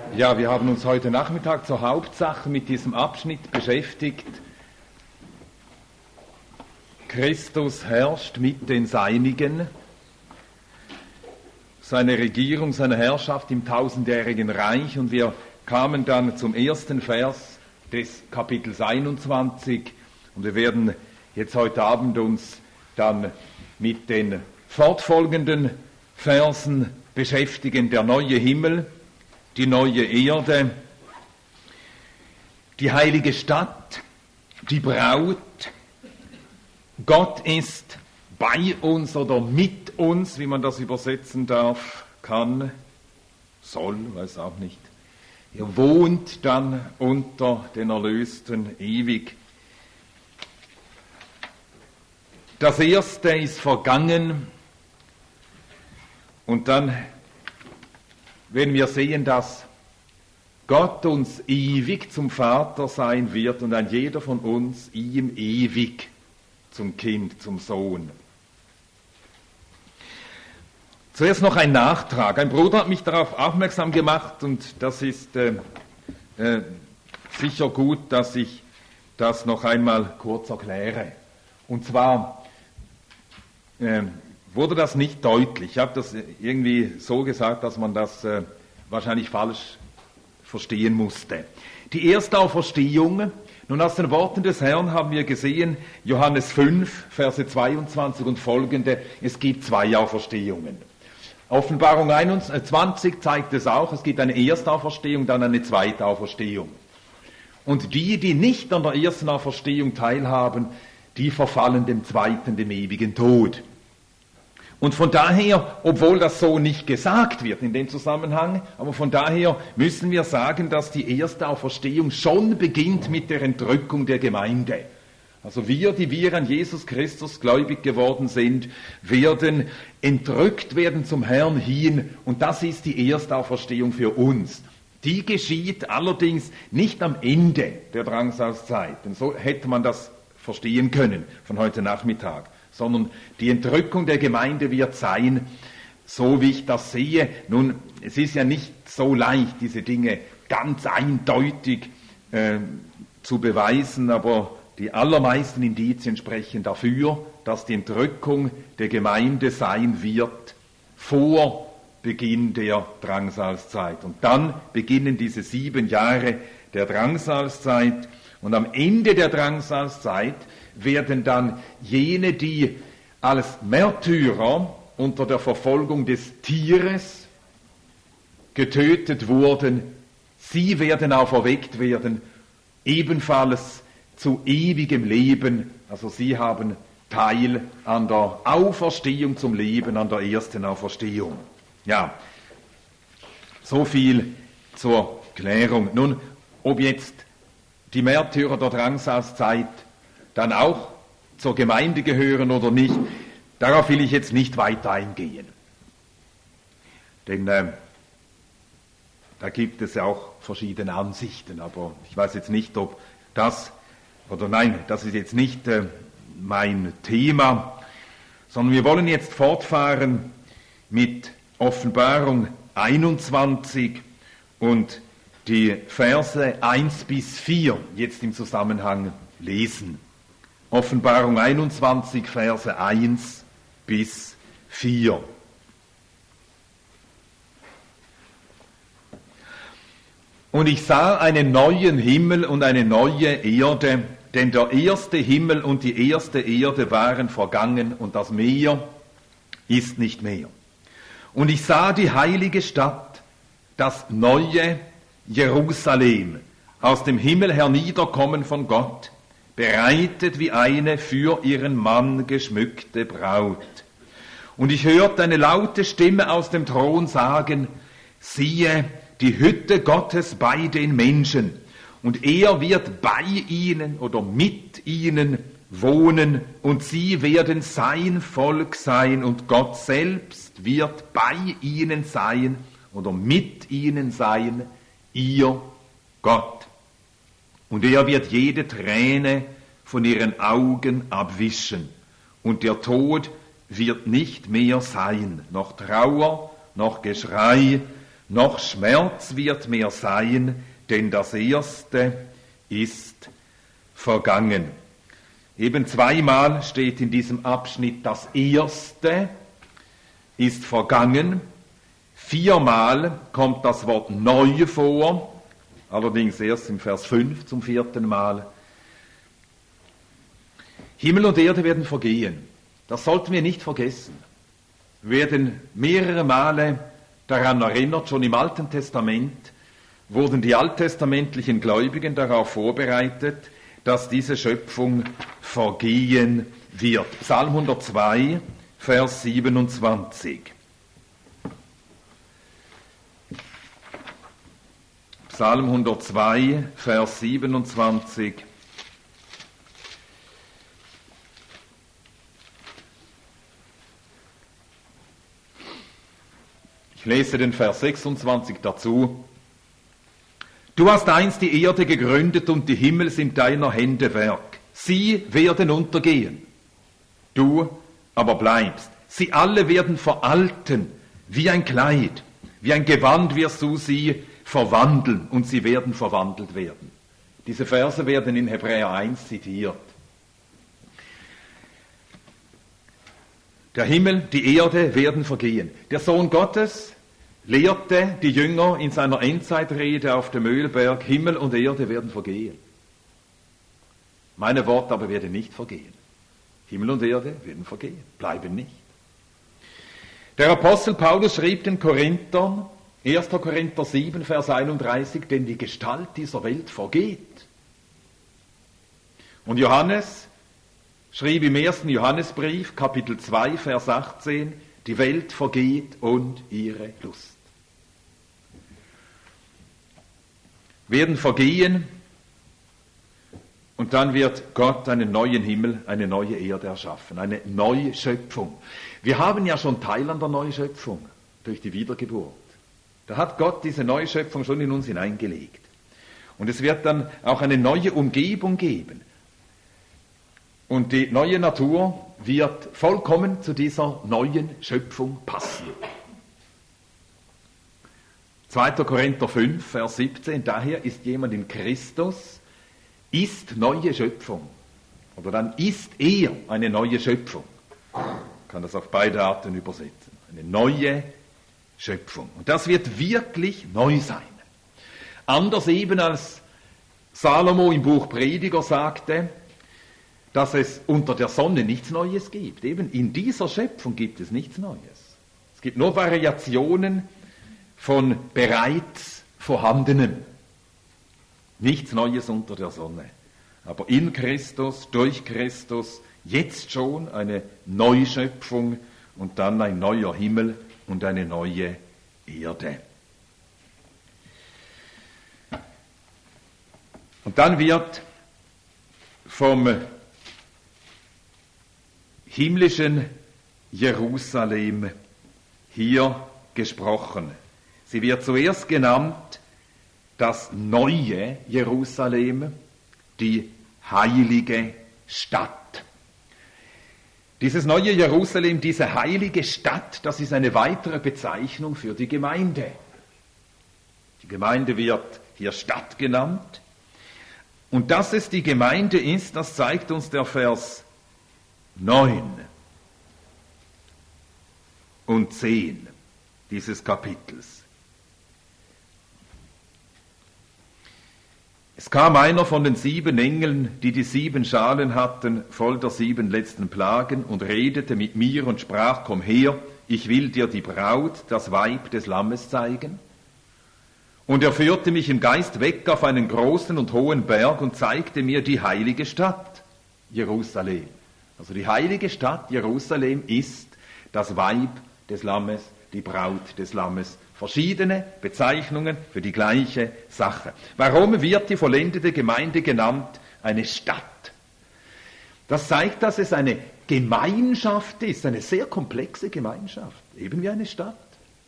Ja, wir haben uns heute Nachmittag zur Hauptsache mit diesem Abschnitt beschäftigt. Christus herrscht mit den Seinigen. Seine Regierung, seine Herrschaft im tausendjährigen Reich. Und wir kamen dann zum ersten Vers des Kapitels 21. Und wir werden jetzt heute Abend uns dann mit den fortfolgenden Versen beschäftigen. Der neue Himmel, die neue Erde, die heilige Stadt, die Braut. Gott ist bei uns oder mit uns, wie man das übersetzen darf, kann, soll, weiß auch nicht. Er wohnt dann unter den Erlösten ewig. Das Erste ist vergangen und dann werden wir sehen, dass Gott uns ewig zum Vater sein wird und ein jeder von uns ihm ewig zum Kind, zum Sohn. Zuerst noch ein Nachtrag. Ein Bruder hat mich darauf aufmerksam gemacht und das ist sicher gut, dass ich das noch einmal kurz erkläre. Und zwar wurde das nicht deutlich. Ich habe das irgendwie so gesagt, dass man das wahrscheinlich falsch verstehen musste. Die Erstauferstehung, nun aus den Worten des Herrn haben wir gesehen, Johannes 5, Verse 22 und folgende, es gibt zwei Auferstehungen. Offenbarung 21 zeigt es auch, es gibt eine Erstauferstehung, dann eine zweite Auferstehung. Und die nicht an der ersten Auferstehung teilhaben, die verfallen dem zweiten, dem ewigen Tod. Und von daher, obwohl das so nicht gesagt wird in dem Zusammenhang, aber von daher müssen wir sagen, dass die erste Auferstehung schon beginnt mit der Entrückung der Gemeinde. Also wir, die wir an Jesus Christus gläubig geworden sind, werden entrückt werden zum Herrn hin und das ist die Erstauferstehung für uns. Die geschieht allerdings nicht am Ende der Drangsalzzeit, denn so hätte man das verstehen können von heute Nachmittag, sondern die Entrückung der Gemeinde wird sein, so wie ich das sehe. Nun, es ist ja nicht so leicht, diese Dinge ganz eindeutig zu beweisen, aber die allermeisten Indizien sprechen dafür, dass die Entrückung der Gemeinde sein wird vor Beginn der Drangsalzzeit. Und dann beginnen diese 7 Jahre der Drangsalzzeit. Und am Ende der Drangsalzzeit werden dann jene, die als Märtyrer unter der Verfolgung des Tieres getötet wurden, sie werden auferweckt werden, ebenfalls zu ewigem Leben. Also sie haben Teil an der Auferstehung zum Leben, an der ersten Auferstehung. Ja, so viel zur Klärung. Nun, ob jetzt die Märtyrer der Drangsalzzeit dann auch zur Gemeinde gehören oder nicht, darauf will ich jetzt nicht weiter eingehen. Denn da gibt es ja auch verschiedene Ansichten, aber ich weiß jetzt nicht, ob das, oder nein, das ist jetzt nicht mein Thema, sondern wir wollen jetzt fortfahren mit Offenbarung 21 und die Verse 1 bis 4 jetzt im Zusammenhang lesen. Offenbarung 21, Verse 1 bis 4. Und ich sah einen neuen Himmel und eine neue Erde, denn der erste Himmel und die erste Erde waren vergangen und das Meer ist nicht mehr. Und ich sah die heilige Stadt, das neue Jerusalem, aus dem Himmel herniederkommen von Gott, bereitet wie eine für ihren Mann geschmückte Braut. Und ich hörte eine laute Stimme aus dem Thron sagen, siehe, die Hütte Gottes bei den Menschen, und er wird bei ihnen oder mit ihnen wohnen, und sie werden sein Volk sein, und Gott selbst wird bei ihnen sein oder mit ihnen sein, ihr Gott. Und er wird jede Träne von ihren Augen abwischen. Und der Tod wird nicht mehr sein, noch Trauer, noch Geschrei, noch Schmerz wird mehr sein, denn das Erste ist vergangen. Eben zweimal steht in diesem Abschnitt, das Erste ist vergangen. 4-mal kommt das Wort neu vor, allerdings erst im Vers 5 zum 4. Mal. Himmel und Erde werden vergehen. Das sollten wir nicht vergessen. Wir werden mehrere Male daran erinnert, schon im Alten Testament wurden die alttestamentlichen Gläubigen darauf vorbereitet, dass diese Schöpfung vergehen wird. Psalm 102, Vers 27. Psalm 102, Vers 27. Ich lese den Vers 26 dazu. Du hast einst die Erde gegründet und die Himmel sind deiner Hände Werk. Sie werden untergehen, du aber bleibst. Sie alle werden veralten, wie ein Kleid, wie ein Gewand wirst du sie verwandeln und sie werden verwandelt werden. Diese Verse werden in Hebräer 1 zitiert. Der Himmel, die Erde werden vergehen. Der Sohn Gottes lehrte die Jünger in seiner Endzeitrede auf dem Ölberg, Himmel und Erde werden vergehen. Meine Worte aber werden nicht vergehen. Himmel und Erde werden vergehen, bleiben nicht. Der Apostel Paulus schrieb den Korinthern, 1. Korinther 7, Vers 31, denn die Gestalt dieser Welt vergeht. Und Johannes schrieb im 1. Johannesbrief, Kapitel 2, Vers 18, die Welt vergeht und ihre Lust. Werden vergehen und dann wird Gott einen neuen Himmel, eine neue Erde erschaffen, eine Neuschöpfung. Wir haben ja schon Teil an der Neuschöpfung durch die Wiedergeburt. Da hat Gott diese Neuschöpfung schon in uns hineingelegt. Und es wird dann auch eine neue Umgebung geben. Und die neue Natur wird vollkommen zu dieser neuen Schöpfung passen. 2. Korinther 5, Vers 17, daher ist jemand in Christus, ist neue Schöpfung. Oder dann ist er eine neue Schöpfung. Man kann das auf beide Arten übersetzen. Eine neue Schöpfung. Und das wird wirklich neu sein. Anders eben als Salomo im Buch Prediger sagte, dass es unter der Sonne nichts Neues gibt. Eben in dieser Schöpfung gibt es nichts Neues. Es gibt nur Variationen von bereits Vorhandenem. Nichts Neues unter der Sonne. Aber in Christus, durch Christus, jetzt schon eine Neuschöpfung und dann ein neuer Himmel und eine neue Erde. Und dann wird vom himmlischen Jerusalem hier gesprochen. Sie wird zuerst genannt das neue Jerusalem, die heilige Stadt. Dieses neue Jerusalem, diese heilige Stadt, das ist eine weitere Bezeichnung für die Gemeinde. Die Gemeinde wird hier Stadt genannt. Und dass es die Gemeinde ist, das zeigt uns der Vers 9 und 10 dieses Kapitels. Es kam einer von den 7 Engeln, die 7 Schalen hatten, voll der 7 letzten Plagen, und redete mit mir und sprach, komm her, ich will dir die Braut, das Weib des Lammes zeigen. Und er führte mich im Geist weg auf einen großen und hohen Berg und zeigte mir die heilige Stadt, Jerusalem. Also die heilige Stadt Jerusalem ist das Weib des Lammes, die Braut des Lammes. Verschiedene Bezeichnungen für die gleiche Sache. Warum wird die vollendete Gemeinde genannt eine Stadt? Das zeigt, dass es eine Gemeinschaft ist, eine sehr komplexe Gemeinschaft, eben wie eine Stadt.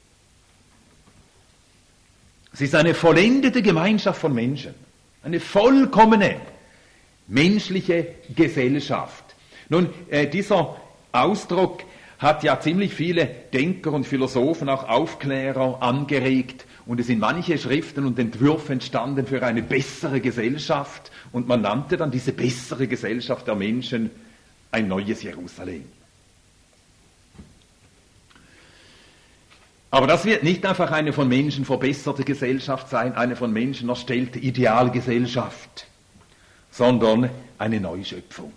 Es ist eine vollendete Gemeinschaft von Menschen, eine vollkommene menschliche Gesellschaft. Nun, dieser Ausdruck hat ja ziemlich viele Denker und Philosophen, auch Aufklärer angeregt, und es sind manche Schriften und Entwürfe entstanden für eine bessere Gesellschaft, und man nannte dann diese bessere Gesellschaft der Menschen ein neues Jerusalem. Aber das wird nicht einfach eine von Menschen verbesserte Gesellschaft sein, eine von Menschen erstellte Idealgesellschaft, sondern eine Neuschöpfung.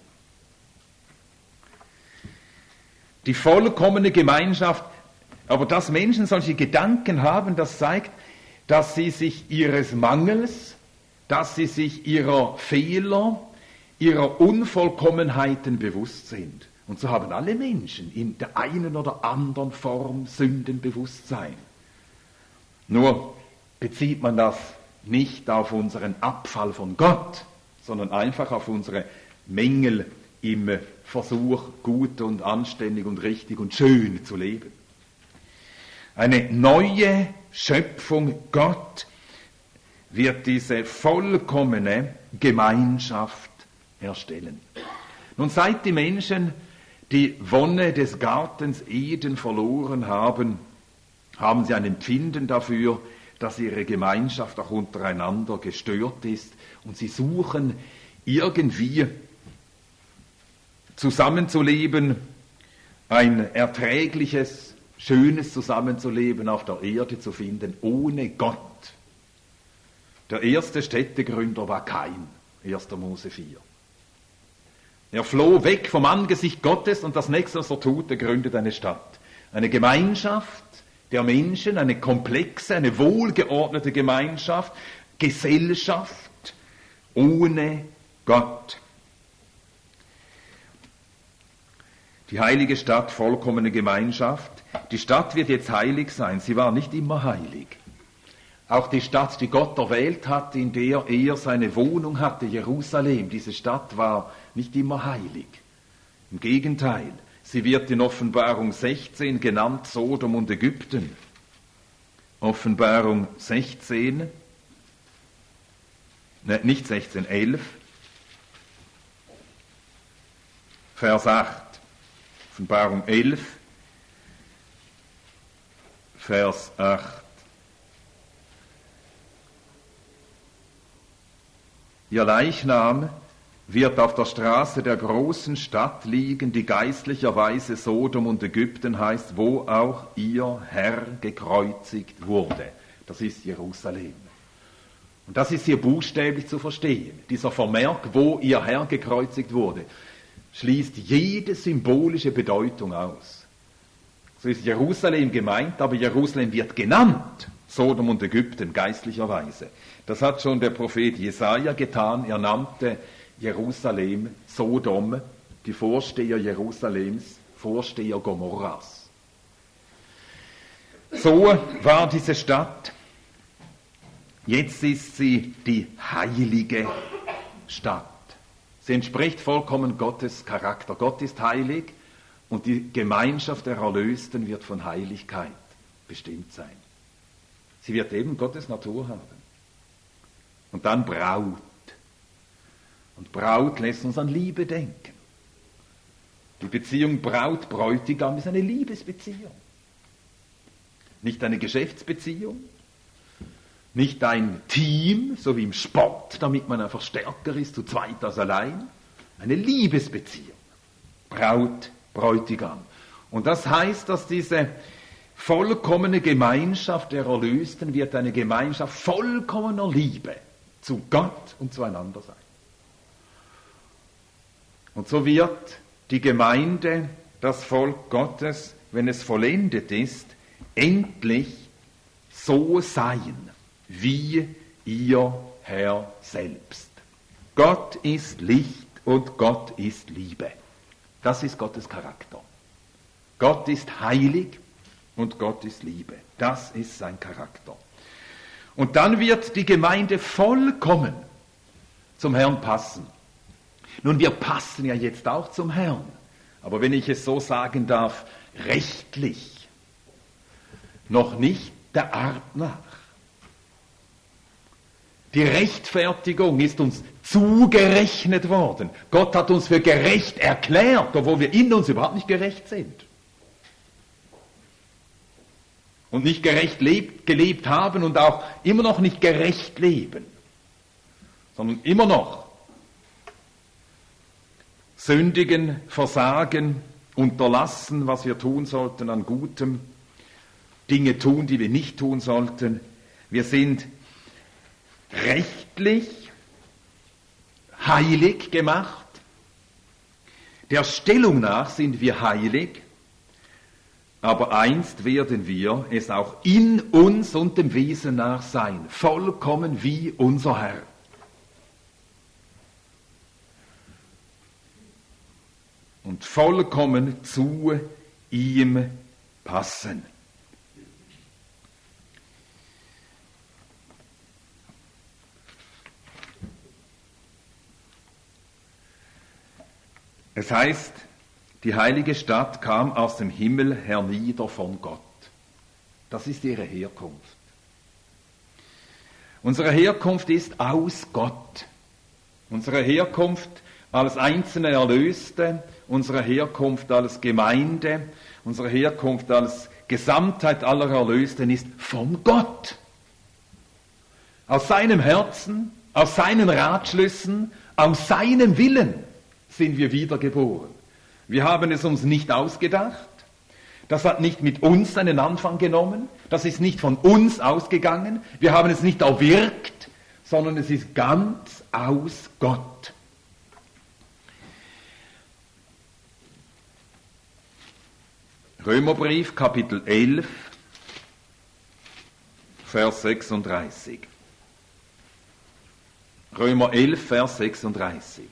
Die vollkommene Gemeinschaft, aber dass Menschen solche Gedanken haben, das zeigt, dass sie sich ihres Mangels, dass sie sich ihrer Fehler, ihrer Unvollkommenheiten bewusst sind. Und so haben alle Menschen in der einen oder anderen Form Sündenbewusstsein. Nur bezieht man das nicht auf unseren Abfall von Gott, sondern einfach auf unsere Mängel im Versuch, gut und anständig und richtig und schön zu leben. Eine neue Schöpfung, Gott wird diese vollkommene Gemeinschaft erstellen. Nun, seit die Menschen die Wonne des Gartens Eden verloren haben, haben sie ein Empfinden dafür, dass ihre Gemeinschaft auch untereinander gestört ist, und sie suchen irgendwie zusammenzuleben, ein erträgliches, schönes Zusammenzuleben auf der Erde zu finden, ohne Gott. Der erste Städtegründer war Kain, 1. Mose 4. Er floh weg vom Angesicht Gottes, und das nächste, was er tut, er gründet eine Stadt. Eine Gemeinschaft der Menschen, eine komplexe, eine wohlgeordnete Gemeinschaft, Gesellschaft ohne Gott. Die heilige Stadt, vollkommene Gemeinschaft. Die Stadt wird jetzt heilig sein. Sie war nicht immer heilig. Auch die Stadt, die Gott erwählt hat, in der er seine Wohnung hatte, Jerusalem, diese Stadt war nicht immer heilig. Im Gegenteil, sie wird in Offenbarung 16 genannt Sodom und Ägypten. Offenbarung 16, nicht 16, 11, Vers 8. Offenbarung 11, Vers 8. Ihr Leichnam wird auf der Straße der großen Stadt liegen, die geistlicherweise Sodom und Ägypten heißt, wo auch ihr Herr gekreuzigt wurde. Das ist Jerusalem. Und das ist hier buchstäblich zu verstehen. Dieser Vermerk, wo ihr Herr gekreuzigt wurde, schließt jede symbolische Bedeutung aus. So ist Jerusalem gemeint, aber Jerusalem wird genannt, Sodom und Ägypten, geistlicherweise. Das hat schon der Prophet Jesaja getan. Er nannte Jerusalem Sodom, die Vorsteher Jerusalems, Vorsteher Gomorras. So war diese Stadt. Jetzt ist sie die heilige Stadt. Sie entspricht vollkommen Gottes Charakter. Gott ist heilig und die Gemeinschaft der Erlösten wird von Heiligkeit bestimmt sein. Sie wird eben Gottes Natur haben. Und dann Braut. Und Braut lässt uns an Liebe denken. Die Beziehung Braut-Bräutigam ist eine Liebesbeziehung. Nicht eine Geschäftsbeziehung, nicht ein Team, so wie im Sport, damit man einfach stärker ist, zu zweit als allein. Eine Liebesbeziehung. Braut-Bräutigam. Und das heißt, dass diese vollkommene Gemeinschaft der Erlösten wird eine Gemeinschaft vollkommener Liebe zu Gott und zueinander sein. Und so wird die Gemeinde, das Volk Gottes, wenn es vollendet ist, endlich so sein, wie ihr Herr selbst. Gott ist Licht und Gott ist Liebe. Das ist Gottes Charakter. Gott ist heilig und Gott ist Liebe. Das ist sein Charakter. Und dann wird die Gemeinde vollkommen zum Herrn passen. Nun, wir passen ja jetzt auch zum Herrn. Aber wenn ich es so sagen darf, rechtlich noch nicht der Art nach. Die Rechtfertigung ist uns zugerechnet worden. Gott hat uns für gerecht erklärt, obwohl wir in uns überhaupt nicht gerecht sind. und nicht gerecht gelebt haben und auch immer noch nicht gerecht leben, sondern immer noch sündigen, versagen, unterlassen, was wir tun sollten an Gutem, Dinge tun, die wir nicht tun sollten. Wir sind rechtlich heilig gemacht. Der Stellung nach sind wir heilig, aber einst werden wir es auch in uns und dem Wesen nach sein, vollkommen wie unser Herr. Und vollkommen zu ihm passen. Es heißt, die heilige Stadt kam aus dem Himmel hernieder von Gott. Das ist ihre Herkunft. Unsere Herkunft ist aus Gott. Unsere Herkunft als einzelne Erlöste, unsere Herkunft als Gemeinde, unsere Herkunft als Gesamtheit aller Erlösten ist von Gott. Aus seinem Herzen, aus seinen Ratschlüssen, aus seinem Willen sind wir wiedergeboren. Wir haben es uns nicht ausgedacht. Das hat nicht mit uns einen Anfang genommen. Das ist nicht von uns ausgegangen. Wir haben es nicht erwirkt, sondern es ist ganz aus Gott. Römerbrief, Kapitel 11, Vers 36. Römer 11, Vers 36.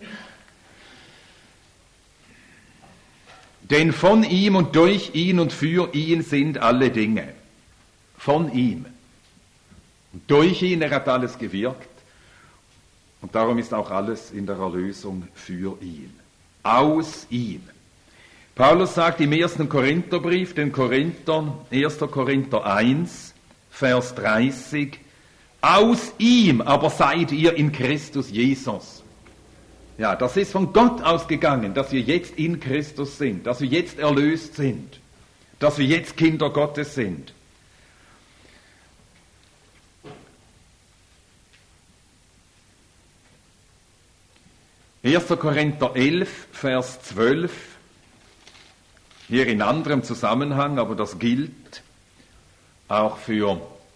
Denn von ihm und durch ihn und für ihn sind alle Dinge. Von ihm. Und durch ihn, er hat alles gewirkt. Und darum ist auch alles in der Erlösung für ihn. Aus ihm. Paulus sagt im 1. Korintherbrief, den Korinthern, 1. Korinther 1, Vers 30, aus ihm aber seid ihr in Christus Jesus. Ja, das ist von Gott ausgegangen, dass wir jetzt in Christus sind, dass wir jetzt erlöst sind, dass wir jetzt Kinder Gottes sind. Erster Korinther 11, Vers 12, hier in anderem Zusammenhang, aber das gilt auch für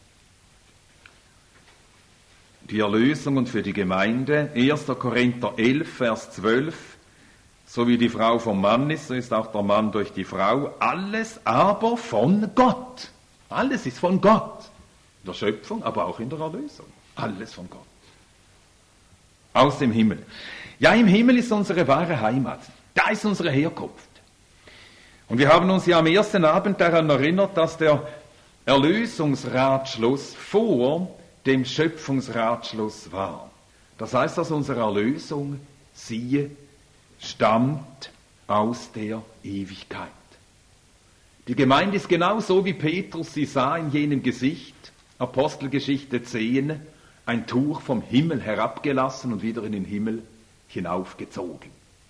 die Erlösung und für die Gemeinde. 1. Korinther 11, Vers 12. So wie die Frau vom Mann ist, so ist auch der Mann durch die Frau. Alles aber von Gott. Alles ist von Gott. In der Schöpfung, aber auch in der Erlösung. Alles von Gott. Aus dem Himmel. Ja, im Himmel ist unsere wahre Heimat. Da ist unsere Herkunft. Und wir haben uns ja am ersten Abend daran erinnert, dass der Erlösungsratschluss vor dem Schöpfungsratschluss war. Das heißt, dass unsere Erlösung, siehe, stammt aus der Ewigkeit. Die Gemeinde ist genau so, wie Petrus sie sah in jenem Gesicht, Apostelgeschichte 10, ein Tuch vom Himmel herabgelassen und wieder in den Himmel hinaufgezogen.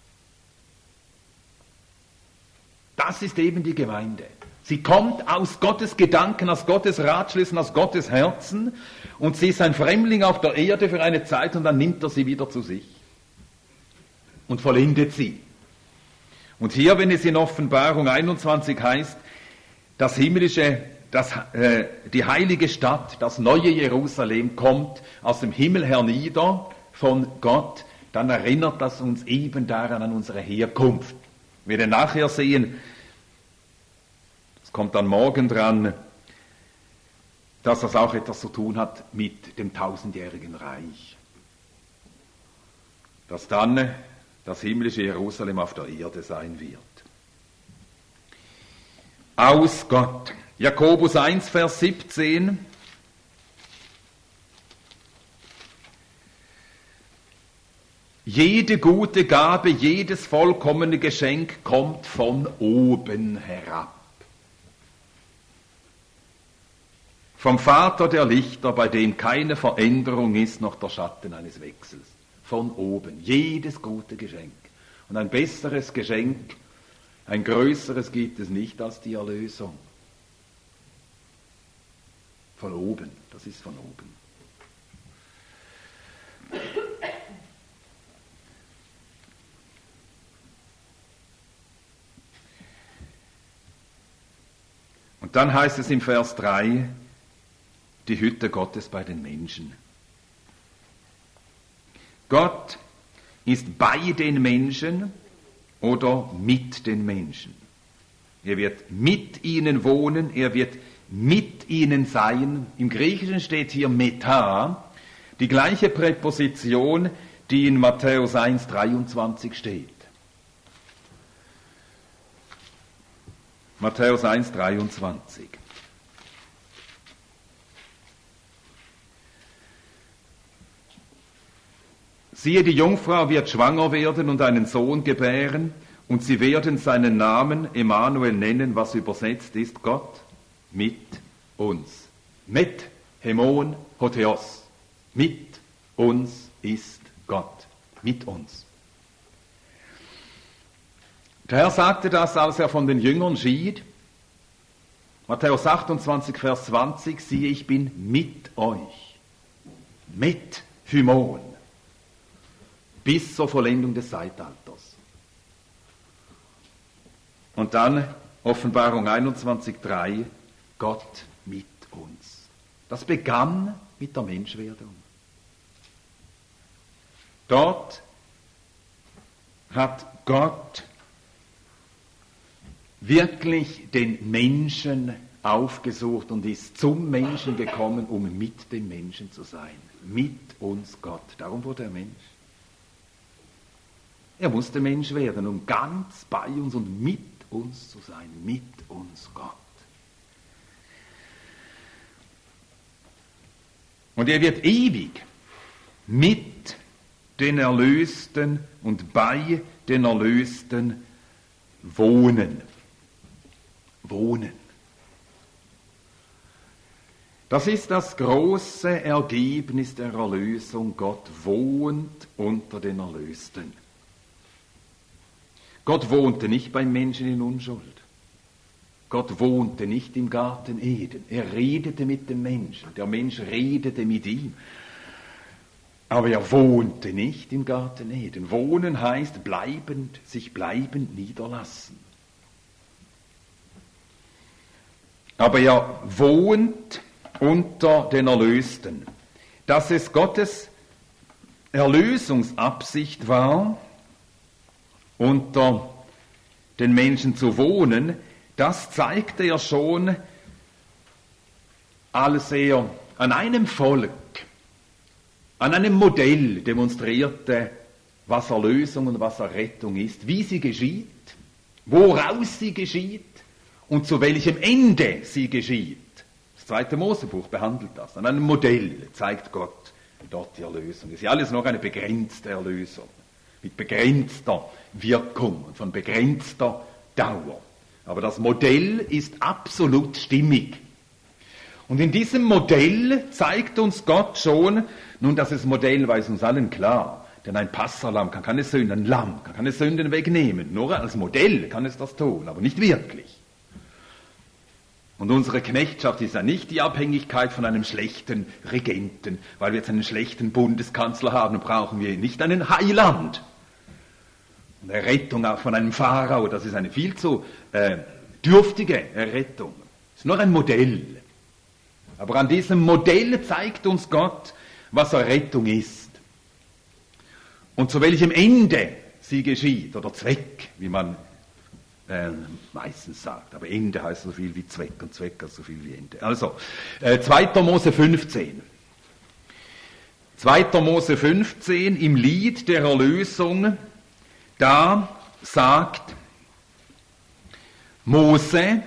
Das ist eben die Gemeinde. Sie kommt aus Gottes Gedanken, aus Gottes Ratschlüssen, aus Gottes Herzen und sie ist ein Fremdling auf der Erde für eine Zeit und dann nimmt er sie wieder zu sich und vollendet sie. Und hier, wenn es in Offenbarung 21 heißt, das himmlische, die heilige Stadt, das neue Jerusalem kommt aus dem Himmel hernieder von Gott, dann erinnert das uns eben daran an unsere Herkunft. Wir werden nachher sehen, es kommt dann morgen dran, dass das auch etwas zu tun hat mit dem 1000-jährigen Reich. Dass dann das himmlische Jerusalem auf der Erde sein wird. Aus Gott. Jakobus 1, Vers 17. Jede gute Gabe, jedes vollkommene Geschenk kommt von oben herab. Vom Vater der Lichter, bei dem keine Veränderung ist, noch der Schatten eines Wechsels. Von oben. Jedes gute Geschenk. Und ein besseres Geschenk, ein größeres gibt es nicht als die Erlösung. Von oben, das ist von oben. Und dann heißt es im Vers 3, die Hütte Gottes bei den Menschen. Gott ist bei den Menschen oder mit den Menschen. Er wird mit ihnen wohnen, er wird mit ihnen sein. Im Griechischen steht hier meta, die gleiche Präposition, die in Matthäus 1,23 steht. Matthäus 1,23. Siehe, die Jungfrau wird schwanger werden und einen Sohn gebären, und sie werden seinen Namen Emmanuel nennen, was übersetzt ist Gott mit uns. Met, Hemon, Hotheos. Mit uns ist Gott. Mit uns. Der Herr sagte das, als er von den Jüngern schied. Matthäus 28, Vers 20, siehe, ich bin mit euch. Mit Hymon. Bis zur Vollendung des Zeitalters. Und dann Offenbarung 21,3, Gott mit uns. Das begann mit der Menschwerdung. Dort hat Gott wirklich den Menschen aufgesucht und ist zum Menschen gekommen, um mit dem Menschen zu sein. Mit uns Gott. Darum wurde er Mensch. Er musste Mensch werden, um ganz bei uns und mit uns zu sein. Mit uns Gott. Und er wird ewig mit den Erlösten und bei den Erlösten wohnen. Wohnen. Das ist das große Ergebnis der Erlösung. Gott wohnt unter den Erlösten. Gott wohnte nicht beim Menschen in Unschuld. Gott wohnte nicht im Garten Eden. Er redete mit dem Menschen. Der Mensch redete mit ihm. Aber er wohnte nicht im Garten Eden. Wohnen heißt bleibend, sich bleibend niederlassen. Aber er wohnt unter den Erlösten. Dass es Gottes Erlösungsabsicht war, unter den Menschen zu wohnen, das zeigte er schon, als er an einem Volk, an einem Modell demonstrierte, was Erlösung und was Errettung ist, wie sie geschieht, woraus sie geschieht und zu welchem Ende sie geschieht. Das 2. Mosebuch behandelt das. An einem Modell zeigt Gott, wie dort die Erlösung ist. Ja, alles noch eine begrenzte Erlösung, mit begrenzter Wirkung und von begrenzter Dauer. Aber das Modell ist absolut stimmig. Und in diesem Modell zeigt uns Gott schon, nun, das Modell war uns allen klar, denn ein Passahlamm kann keine Sünden, ein Lamm kann keine Sünden wegnehmen. Nur als Modell kann es das tun, aber nicht wirklich. Und unsere Knechtschaft ist ja nicht die Abhängigkeit von einem schlechten Regenten. Weil wir jetzt einen schlechten Bundeskanzler haben, brauchen wir nicht einen Heiland. Eine Rettung auch von einem Pharao, das ist eine viel zu dürftige Errettung. Das ist nur ein Modell. Aber an diesem Modell zeigt uns Gott, was Errettung ist. Und zu welchem Ende sie geschieht, oder Zweck, wie man meistens sagt. Aber Ende heißt so viel wie Zweck und Zweck heißt so viel wie Ende. Also, 2. Mose 15. 2. Mose 15 im Lied der Erlösung, da sagt Mose,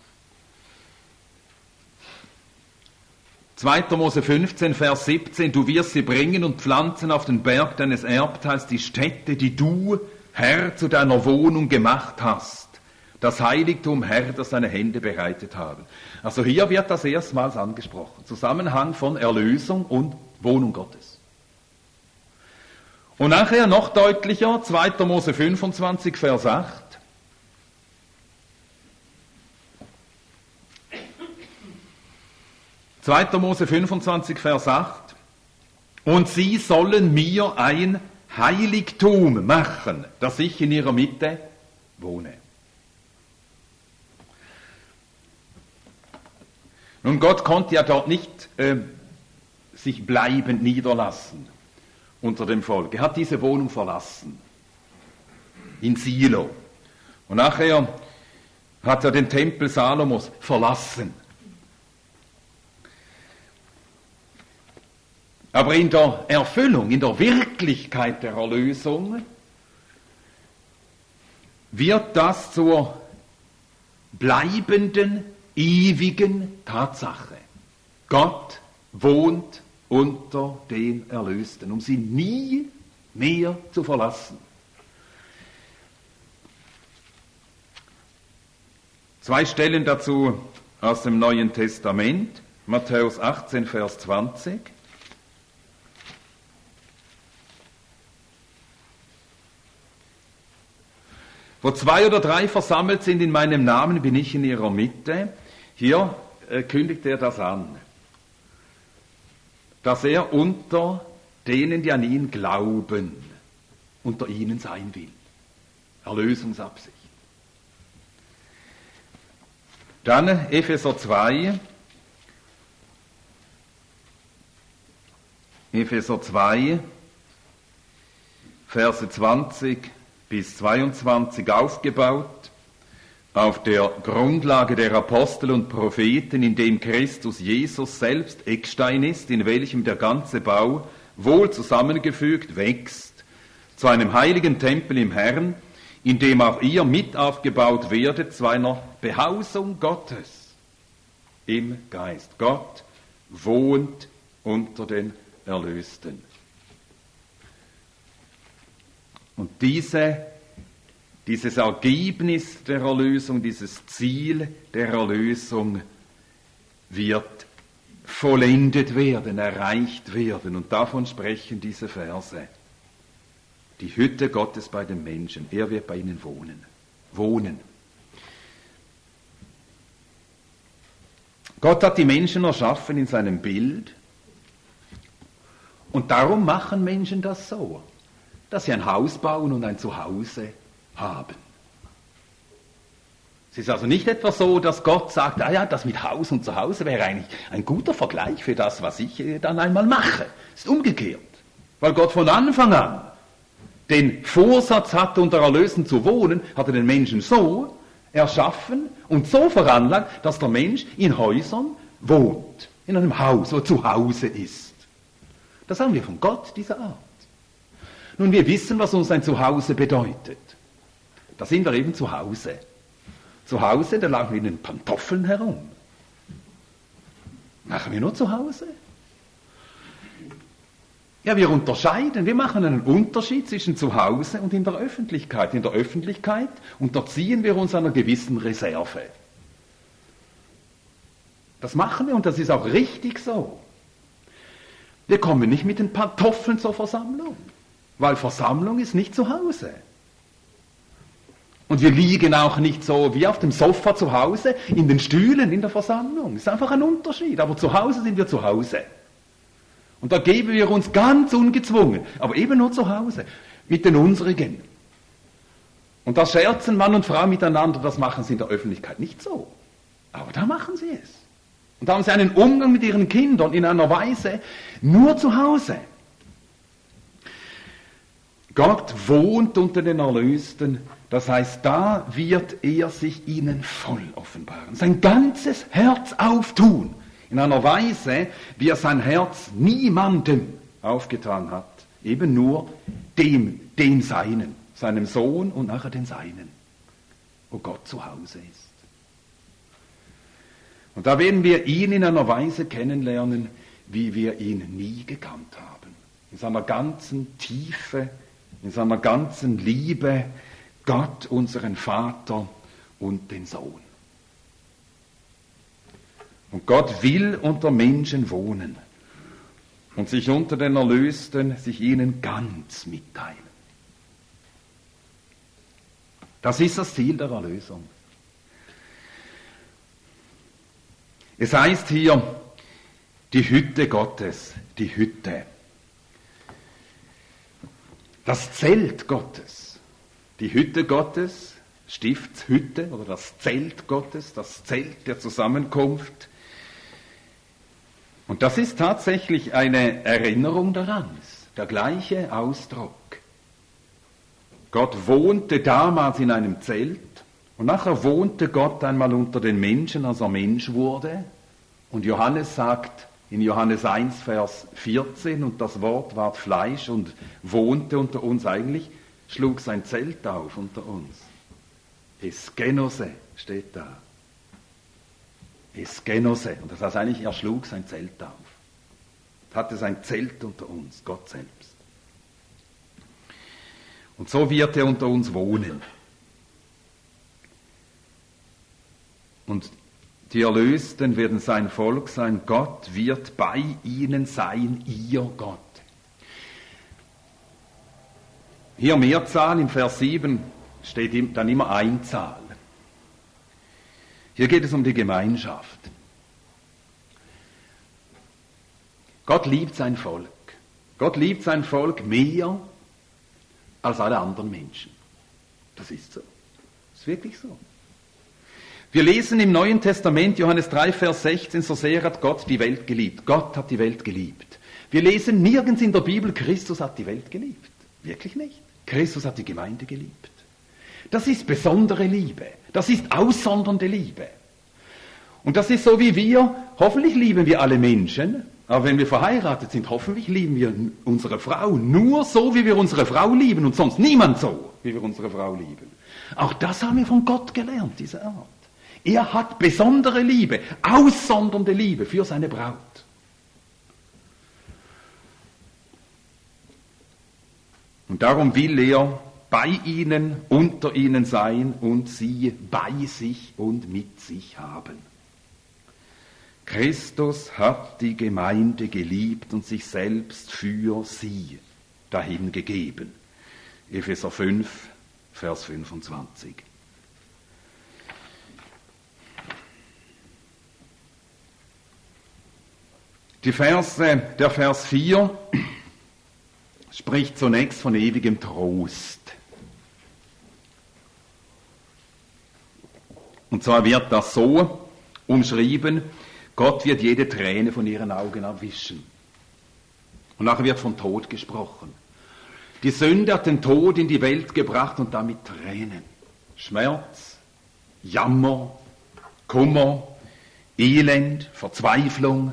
2. Mose 15, Vers 17, du wirst sie bringen und pflanzen auf den Berg deines Erbteils die Stätte, die du, Herr, zu deiner Wohnung gemacht hast. Das Heiligtum, Herr, das deine Hände bereitet haben. Also hier wird das erstmals angesprochen. Zusammenhang von Erlösung und Wohnung Gottes. Und nachher noch deutlicher, 2. Mose 25, Vers 8. 2. Mose 25, Vers 8. Und sie sollen mir ein Heiligtum machen, dass ich in ihrer Mitte wohne. Nun, Gott konnte ja dort nicht sich bleibend niederlassen unter dem Volk. Er hat diese Wohnung verlassen, in Silo. Und nachher hat er den Tempel Salomos verlassen. Aber in der Erfüllung, in der Wirklichkeit der Erlösung wird das zur bleibenden, ewigen Tatsache. Gott wohnt unter den Erlösten, um sie nie mehr zu verlassen. 2 Stellen dazu aus dem Neuen Testament, Matthäus 18, Vers 20. Wo 2 oder 3 versammelt sind in meinem Namen, bin ich in ihrer Mitte. Hier kündigt er das an, dass er unter denen, die an ihn glauben, unter ihnen sein will. Erlösungsabsicht. Dann Epheser 2. Epheser 2, Verse 20 bis 22 aufgebaut, auf der Grundlage der Apostel und Propheten, in dem Christus Jesus selbst Eckstein ist, in welchem der ganze Bau wohl zusammengefügt wächst, zu einem heiligen Tempel im Herrn, in dem auch ihr mit aufgebaut werdet zu einer Behausung Gottes im Geist. Gott wohnt unter den Erlösten. Und dieses Ergebnis der Erlösung, dieses Ziel der Erlösung wird vollendet werden, erreicht werden. Und davon sprechen diese Verse. Die Hütte Gottes bei den Menschen, er wird bei ihnen wohnen. Gott hat die Menschen erschaffen in seinem Bild. Und darum machen Menschen das so, dass sie ein Haus bauen und ein Zuhause haben. Es ist also nicht etwa so, dass Gott sagt, das mit Haus und Zuhause wäre eigentlich ein guter Vergleich für das, was ich dann einmal mache. Es ist umgekehrt. Weil Gott von Anfang an den Vorsatz hatte, unter Erlösen zu wohnen, hat er den Menschen so erschaffen und so veranlagt, dass der Mensch in Häusern wohnt. In einem Haus, wo zu Hause ist. Das haben wir von Gott, dieser Art. Nun, wir wissen, was uns ein Zuhause bedeutet. Da sind wir eben zu Hause. Zu Hause, da laufen wir in den Pantoffeln herum. Machen wir nur zu Hause? Ja, wir unterscheiden, wir machen einen Unterschied zwischen zu Hause und in der Öffentlichkeit. In der Öffentlichkeit unterziehen wir uns einer gewissen Reserve. Das machen wir und das ist auch richtig so. Wir kommen nicht mit den Pantoffeln zur Versammlung. Weil Versammlung ist nicht zu Hause. Und wir liegen auch nicht so wie auf dem Sofa zu Hause in den Stühlen in der Versammlung. Das ist einfach ein Unterschied. Aber zu Hause sind wir zu Hause. Und da geben wir uns ganz ungezwungen, aber eben nur zu Hause, mit den unsrigen. Und da scherzen Mann und Frau miteinander, das machen sie in der Öffentlichkeit nicht so. Aber da machen sie es. Und da haben sie einen Umgang mit ihren Kindern in einer Weise nur zu Hause. Gott wohnt unter den Erlösten, das heißt, da wird er sich ihnen voll offenbaren, sein ganzes Herz auftun, in einer Weise, wie er sein Herz niemandem aufgetan hat, eben nur dem Seinen, seinem Sohn und nachher den Seinen, wo Gott zu Hause ist. Und da werden wir ihn in einer Weise kennenlernen, wie wir ihn nie gekannt haben, in seiner ganzen Tiefe, in seiner ganzen Liebe, Gott, unseren Vater und den Sohn. Und Gott will unter Menschen wohnen und sich unter den Erlösten, sich ihnen ganz mitteilen. Das ist das Ziel der Erlösung. Es heißt hier, Die Hütte Gottes, die Hütte. Das Zelt Gottes, die Hütte Gottes, Stiftshütte oder das Zelt Gottes, das Zelt der Zusammenkunft. Und das ist tatsächlich eine Erinnerung daran, der gleiche Ausdruck. Gott wohnte damals in einem Zelt und nachher wohnte Gott einmal unter den Menschen, als er Mensch wurde. Und Johannes sagt in Johannes 1, Vers 14, und das Wort ward Fleisch und wohnte unter uns, eigentlich schlug sein Zelt auf unter uns. Eskenose steht da. Eskenose. Und das heißt eigentlich, er schlug sein Zelt auf. Hatte sein Zelt unter uns, Gott selbst. Und so wird er unter uns wohnen. Und die Erlösten werden sein Volk sein. Gott wird bei ihnen sein, ihr Gott. Hier Mehrzahl, im Vers 7 steht dann immer Einzahl. Hier geht es um die Gemeinschaft. Gott liebt sein Volk. Gott liebt sein Volk mehr als alle anderen Menschen. Das ist so. Das ist wirklich so. Wir lesen im Neuen Testament, Johannes 3, Vers 16, so sehr hat Gott die Welt geliebt. Gott hat die Welt geliebt. Wir lesen nirgends in der Bibel, Christus hat die Welt geliebt. Wirklich nicht. Christus hat die Gemeinde geliebt. Das ist besondere Liebe. Das ist aussondernde Liebe. Und das ist so wie wir, hoffentlich lieben wir alle Menschen, aber wenn wir verheiratet sind, hoffentlich lieben wir unsere Frau nur so, wie wir unsere Frau lieben und sonst niemand so, wie wir unsere Frau lieben. Auch das haben wir von Gott gelernt, diese Art. Er hat besondere Liebe, aussondernde Liebe für seine Braut. Und darum will er bei ihnen, unter ihnen sein und sie bei sich und mit sich haben. Christus hat die Gemeinde geliebt und sich selbst für sie dahingegeben. Epheser 5, Vers 25. Der Vers 4 spricht zunächst von ewigem Trost. Und zwar wird das so umschrieben, Gott wird jede Träne von ihren Augen abwischen. Und nachher wird von Tod gesprochen. Die Sünde hat den Tod in die Welt gebracht und damit Tränen. Schmerz, Jammer, Kummer, Elend, Verzweiflung,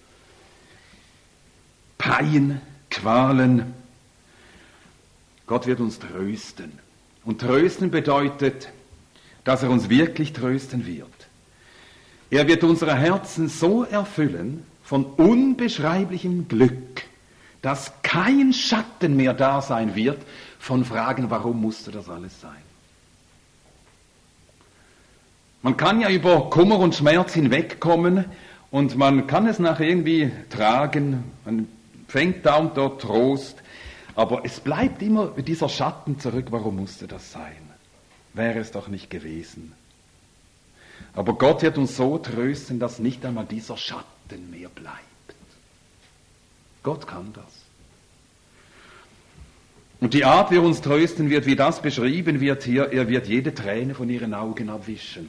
Pein, Qualen. Gott wird uns trösten. Und trösten bedeutet, dass er uns wirklich trösten wird. Er wird unsere Herzen so erfüllen von unbeschreiblichem Glück, dass kein Schatten mehr da sein wird von Fragen, warum musste das alles sein? Man kann ja über Kummer und Schmerz hinwegkommen und man kann es nachher irgendwie tragen, man fängt da und dort Trost, aber es bleibt immer dieser Schatten zurück, warum musste das sein? Wäre es doch nicht gewesen. Aber Gott wird uns so trösten, dass nicht einmal dieser Schatten mehr bleibt. Gott kann das. Und die Art, wie er uns trösten wird, wie das beschrieben wird hier, er wird jede Träne von ihren Augen abwischen.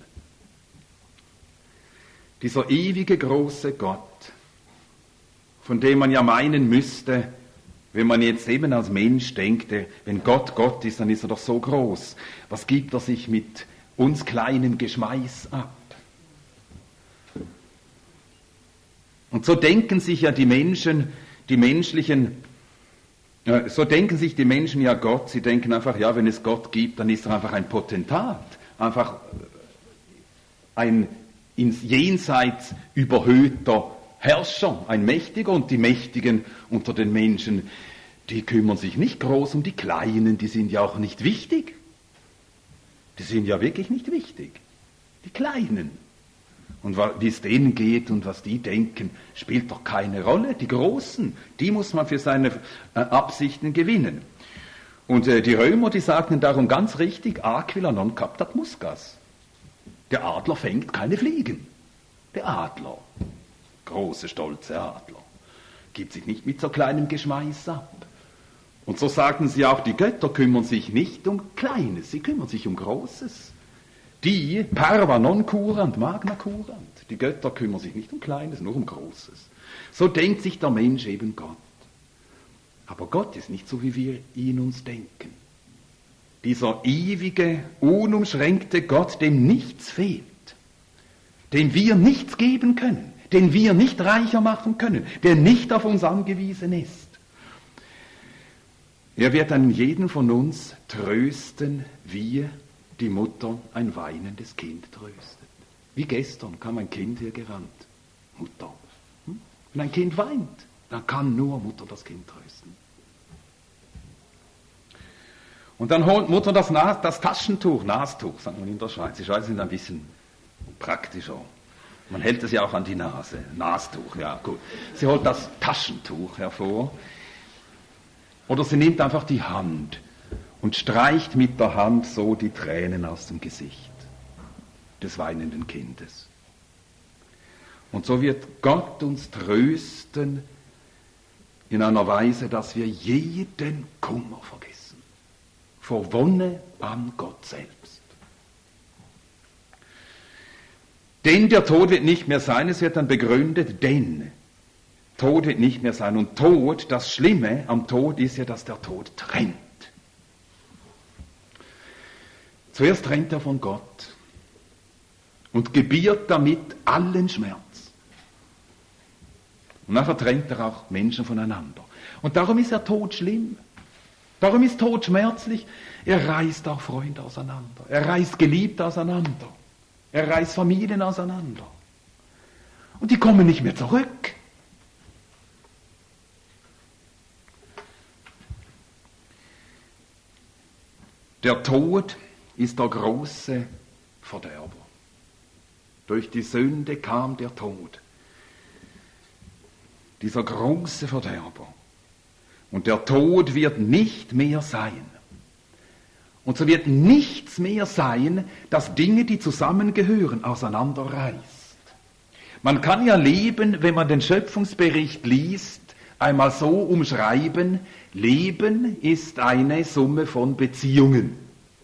Dieser ewige große Gott, von dem man ja meinen müsste, wenn man jetzt eben als Mensch denkt, wenn Gott Gott ist, dann ist er doch so groß. Was gibt er sich mit uns kleinen Geschmeiß ab? Und so denken sich ja die Menschen, so denken sich die Menschen ja Gott, sie denken einfach, ja, wenn es Gott gibt, dann ist er einfach ein Potentat, einfach ein ins Jenseits überhöhter Herrscher, ein Mächtiger, und die Mächtigen unter den Menschen, die kümmern sich nicht groß um die Kleinen, die sind ja auch nicht wichtig. Die sind ja wirklich nicht wichtig, die Kleinen. Und wie es denen geht und was die denken, spielt doch keine Rolle. Die Großen, die muss man für seine Absichten gewinnen. Und die Römer, die sagten darum ganz richtig, Aquila non captat muscas. Der Adler fängt keine Fliegen. Der Adler. große, stolze Adler. Gibt sich nicht mit so kleinem Geschmeiß ab. Und so sagten sie auch, die Götter kümmern sich nicht um Kleines, sie kümmern sich um Großes. Die parva non curant, magna curant. Die Götter kümmern sich nicht um Kleines, nur um Großes. So denkt sich der Mensch eben Gott. Aber Gott ist nicht so, wie wir ihn uns denken. Dieser ewige, unumschränkte Gott, dem nichts fehlt, dem wir nichts geben können, den wir nicht reicher machen können, der nicht auf uns angewiesen ist. Er wird einen jeden von uns trösten, wie die Mutter ein weinendes Kind tröstet. Wie gestern kam ein Kind hier gerannt. Mutter. Wenn ein Kind weint, dann kann nur Mutter das Kind trösten. Und dann holt Mutter das Taschentuch, Nastuch, sagt man in der Schweiz. Die Schweizer sind ein bisschen praktischer. Man hält es ja auch an die Nase. Nastuch, ja gut. Sie holt das Taschentuch hervor. Oder sie nimmt einfach die Hand und streicht mit der Hand so die Tränen aus dem Gesicht des weinenden Kindes. Und so wird Gott uns trösten in einer Weise, dass wir jeden Kummer vergessen. Vor Wonne an Gott selbst. Denn der Tod wird nicht mehr sein, es wird dann begründet, denn Tod wird nicht mehr sein. Und Tod, das Schlimme am Tod ist ja, dass der Tod trennt. Zuerst trennt er von Gott und gebiert damit allen Schmerz. Und nachher trennt er auch Menschen voneinander. Und darum ist der Tod schlimm. Darum ist Tod schmerzlich. Er reißt auch Freunde auseinander. Er reißt Geliebte auseinander. Er reißt Familien auseinander. Und die kommen nicht mehr zurück. Der Tod ist der große Verderber. Durch die Sünde kam der Tod. Dieser große Verderber. Und der Tod wird nicht mehr sein. Und so wird nichts mehr sein, das Dinge, die zusammengehören, auseinanderreißt. Man kann ja Leben, wenn man den Schöpfungsbericht liest, einmal so umschreiben: Leben ist eine Summe von Beziehungen.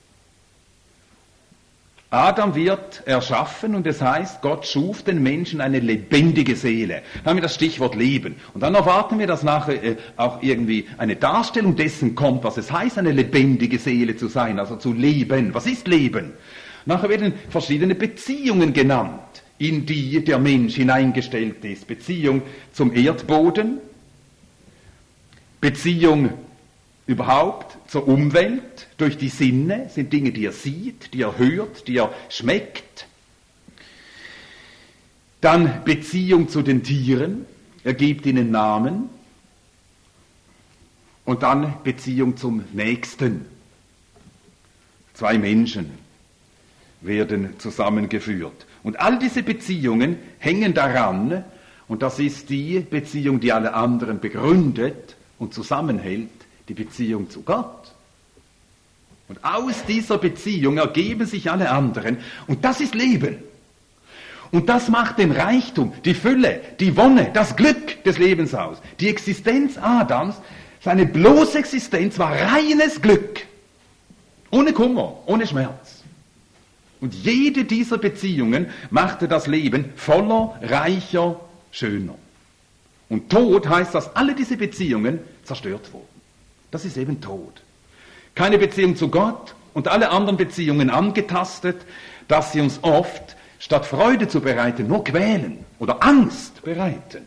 Adam wird erschaffen und es heißt, Gott schuf den Menschen eine lebendige Seele. Dann haben wir das Stichwort Leben. Und dann erwarten wir, dass nachher auch irgendwie eine Darstellung dessen kommt, was es heißt, eine lebendige Seele zu sein, also zu leben. Was ist Leben? Nachher werden verschiedene Beziehungen genannt, in die der Mensch hineingestellt ist. Beziehung zum Erdboden, Beziehung überhaupt zur Umwelt, durch die Sinne, sind Dinge, die er sieht, die er hört, die er schmeckt. Dann Beziehung zu den Tieren, er gibt ihnen Namen. Und dann Beziehung zum Nächsten. Zwei Menschen werden zusammengeführt. Und all diese Beziehungen hängen daran, und das ist die Beziehung, die alle anderen begründet und zusammenhält, die Beziehung zu Gott. Und aus dieser Beziehung ergeben sich alle anderen. Und das ist Leben. Und das macht den Reichtum, die Fülle, die Wonne, das Glück des Lebens aus. Die Existenz Adams, seine bloße Existenz war reines Glück. Ohne Kummer, ohne Schmerz. Und jede dieser Beziehungen machte das Leben voller, reicher, schöner. Und Tod heißt, dass alle diese Beziehungen zerstört wurden. Das ist eben Tod. Keine Beziehung zu Gott und alle anderen Beziehungen angetastet, dass sie uns oft, statt Freude zu bereiten, nur quälen oder Angst bereiten.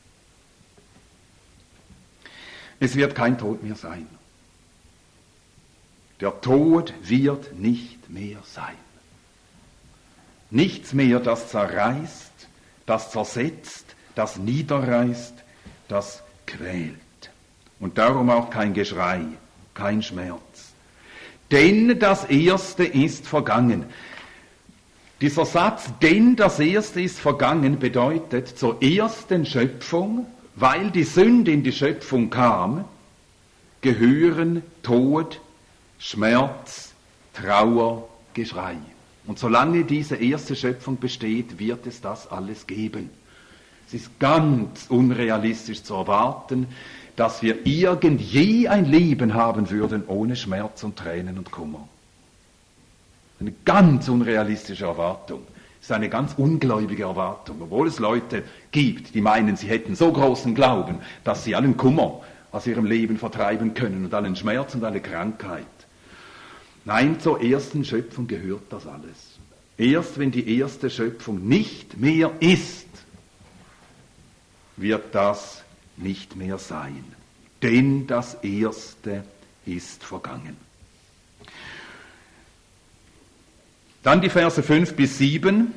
Es wird kein Tod mehr sein. Der Tod wird nicht mehr sein. Nichts mehr, das zerreißt, das zersetzt, das niederreißt, das quält. Und darum auch kein Geschrei, kein Schmerz. Denn das Erste ist vergangen. Dieser Satz, denn das Erste ist vergangen, bedeutet zur ersten Schöpfung, weil die Sünde in die Schöpfung kam, gehören Tod, Schmerz, Trauer, Geschrei. Und solange diese erste Schöpfung besteht, wird es das alles geben. Es ist ganz unrealistisch zu erwarten, dass wir je ein Leben haben würden ohne Schmerz und Tränen und Kummer. Eine ganz unrealistische Erwartung. Es ist eine ganz ungläubige Erwartung, obwohl es Leute gibt, die meinen, sie hätten so großen Glauben, dass sie allen Kummer aus ihrem Leben vertreiben können und allen Schmerz und alle Krankheit. Nein, zur ersten Schöpfung gehört das alles. Erst wenn die erste Schöpfung nicht mehr ist, wird das nicht mehr sein. Denn das Erste ist vergangen. Dann die Verse 5 bis 7.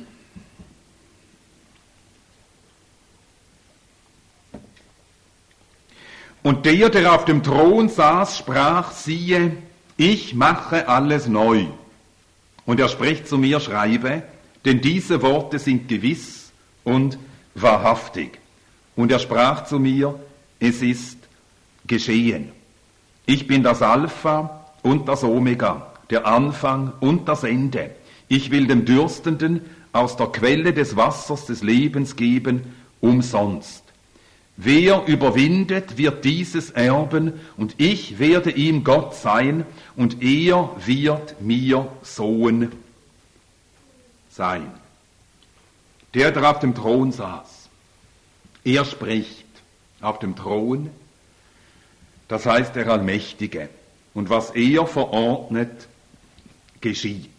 Und der auf dem Thron saß, sprach, siehe, ich mache alles neu. Und er spricht zu mir, schreibe, denn diese Worte sind gewiss und wahrhaftig. Und er sprach zu mir, es ist geschehen. Ich bin das Alpha und das Omega, der Anfang und das Ende. Ich will dem Dürstenden aus der Quelle des Wassers des Lebens geben, umsonst. Wer überwindet, wird dieses erben, und ich werde ihm Gott sein, und er wird mir Sohn sein. Der auf dem Thron saß, er spricht auf dem Thron, das heißt der Allmächtige, und was er verordnet, geschieht.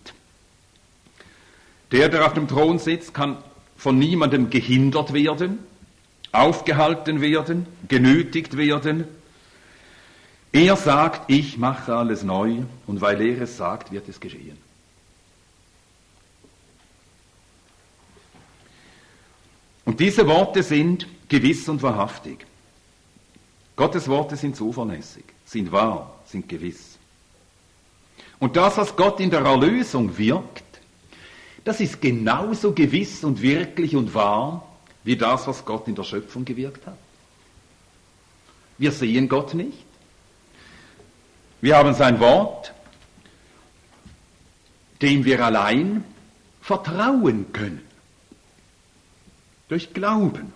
Der auf dem Thron sitzt, kann von niemandem gehindert werden, aufgehalten werden, genötigt werden. Er sagt, ich mache alles neu, und weil er es sagt, wird es geschehen. Und diese Worte sind gewiss und wahrhaftig. Gottes Worte sind zuverlässig, sind wahr, sind gewiss. Und das, was Gott in der Erlösung wirkt, das ist genauso gewiss und wirklich und wahr, wie das, was Gott in der Schöpfung gewirkt hat. Wir sehen Gott nicht. Wir haben sein Wort, dem wir allein vertrauen können. Durch Glauben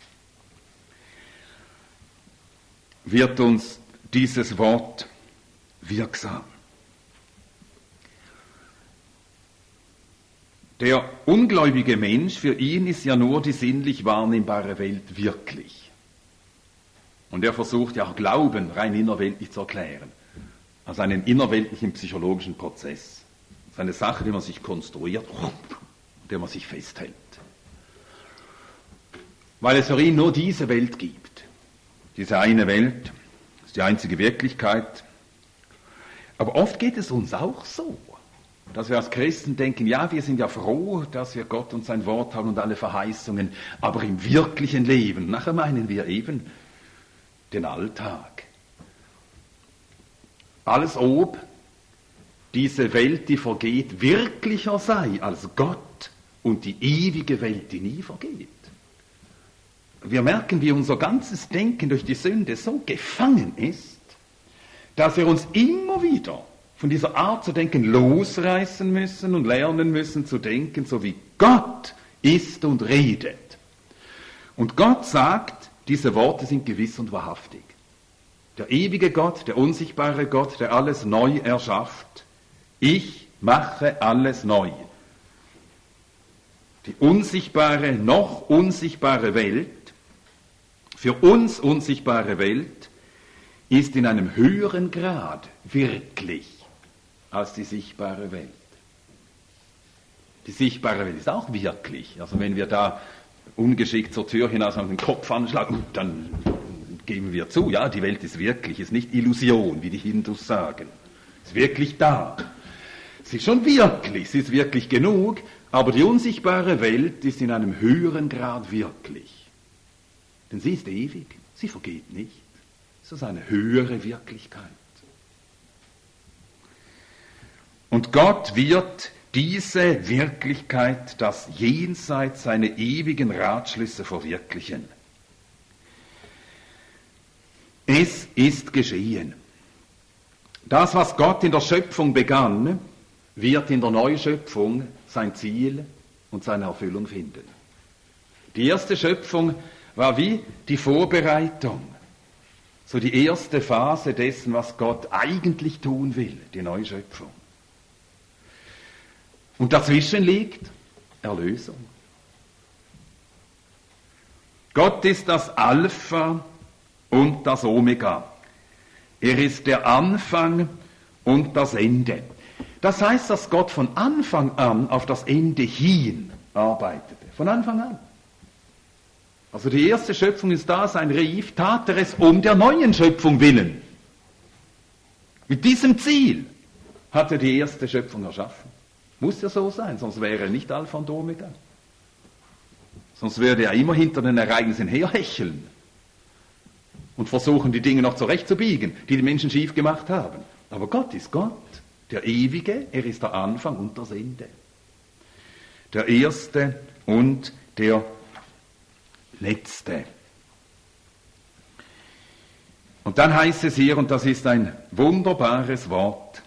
wird uns dieses Wort wirksam. Der ungläubige Mensch, für ihn ist ja nur die sinnlich wahrnehmbare Welt wirklich. Und er versucht ja auch Glauben rein innerweltlich zu erklären. Also einen innerweltlichen psychologischen Prozess. Das ist eine Sache, die man sich konstruiert, der man sich festhält. Weil es für ihn nur diese Welt gibt. Diese eine Welt ist die einzige Wirklichkeit. Aber oft geht es uns auch so, dass wir als Christen denken, ja, wir sind ja froh, dass wir Gott und sein Wort haben und alle Verheißungen, aber im wirklichen Leben, nachher meinen wir eben den Alltag. Als ob diese Welt, die vergeht, wirklicher sei als Gott und die ewige Welt, die nie vergeht. Wir merken, wie unser ganzes Denken durch die Sünde so gefangen ist, dass wir uns immer wieder von dieser Art zu denken losreißen müssen und lernen müssen zu denken, so wie Gott ist und redet. Und Gott sagt, diese Worte sind gewiss und wahrhaftig. Der ewige Gott, der unsichtbare Gott, der alles neu erschafft. Ich mache alles neu. Die unsichtbare, noch unsichtbare Welt, für uns unsichtbare Welt, ist in einem höheren Grad wirklich als die sichtbare Welt. Die sichtbare Welt ist auch wirklich. Also wenn wir da ungeschickt zur Tür hinaus den Kopf anschlagen, dann geben wir zu, ja, die Welt ist wirklich, ist nicht Illusion, wie die Hindus sagen. Ist wirklich da. Sie ist schon wirklich, sie ist wirklich genug, aber die unsichtbare Welt ist in einem höheren Grad wirklich. Denn sie ist ewig, sie vergeht nicht. Es ist eine höhere Wirklichkeit. Und Gott wird diese Wirklichkeit, das Jenseits, seine ewigen Ratschlüsse verwirklichen. Es ist geschehen. Das, was Gott in der Schöpfung begann, wird in der Neuschöpfung sein Ziel und seine Erfüllung finden. Die erste Schöpfung war wie die Vorbereitung. So die erste Phase dessen, was Gott eigentlich tun will, die Neuschöpfung. Und dazwischen liegt Erlösung. Gott ist das Alpha und das Omega. Er ist der Anfang und das Ende. Das heißt, dass Gott von Anfang an auf das Ende hin arbeitete. Von Anfang an. Also die erste Schöpfung ist da, sein Rief, tat er es um der neuen Schöpfung willen. Mit diesem Ziel hat er die erste Schöpfung erschaffen. Muss ja so sein, sonst wäre er nicht Alpha und Omega. Sonst würde er immer hinter den Ereignissen herhecheln und versuchen, die Dinge noch zurechtzubiegen, die die Menschen schief gemacht haben. Aber Gott ist Gott, der Ewige, er ist der Anfang und das Ende. Der Erste und der Letzte. Und dann heißt es hier, und das ist ein wunderbares Wort,